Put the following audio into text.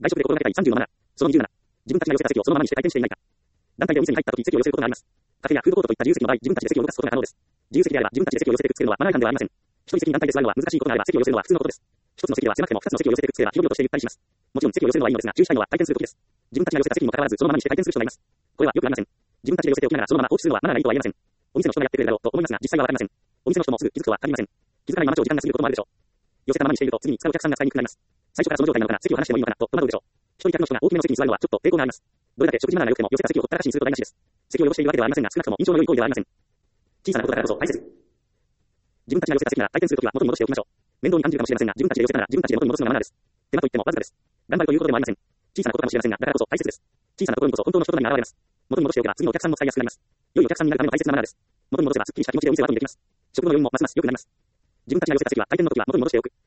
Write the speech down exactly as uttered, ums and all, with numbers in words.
外食で心がけたいさんじゅうのマナー。そのにじゅうなな。自分たちが寄せた席をそのままにして退店していないか。団体でお店に入った時席を寄せることがあります。カフェやフードコートといった自由席の場合、自分たちで席を動かすことが可能です。自由席であれば自分たちで席を寄せてくっつけるのはマナー違反ではありません。一人席に団体で座るのは難しいことがあれば席を寄せるのは普通のことです。一つの席では狭くても二つの席を寄せてくっつければ広々としてゆったりします。もちろん席を寄せるのはいいのですが、注意したいのは退店する時です。自分たちが寄せた席にもかかわらずそのままにして退店する人がいます。これはよくありません。自分たちで寄せておきながらそのまま放置するのはマナーがいいとは言えません。お店の人がやってくれるだろうと思いますが、実際はわかりません。お店の人もすぐ気づくとは限りません。気づかないまま超時間が過ぎることもあるでしょう。寄せたままにしていると次に使うお客さんが使いにくくなります。最初からその状態なのかな、席を離してもいいのかなと戸惑うでしょう。一人客の人が大きめの席に座るのはちょっと抵抗があります。どれだけ食事マナーが良くても寄せた席をほったらかしにすると台無しです。席を汚しているわけではありませんが、少なくとも印象の良い行為ではありません。小さなことだからこそ大切。自分たちが寄せた席なら退店するときは元に戻しておきましょう。面倒に感じるかもしれませんが、自分たちで寄せたなら自分たちで元に戻すのがマナーです。手間といってもわずかです。頑張るということでもありません。小さなことかもしれませんが、だからこそ大切です。小さなところにこそ本当の人となりが現れます。元に戻しておけば次のお客さんも使いやすくなります。良いお客さんになるための大切なマナーです。元に戻せばすっきりした気持ちでお店を後にできます。食の余韻もますます良くなります。自分たちが寄せた席は退店の時は元に戻しておく。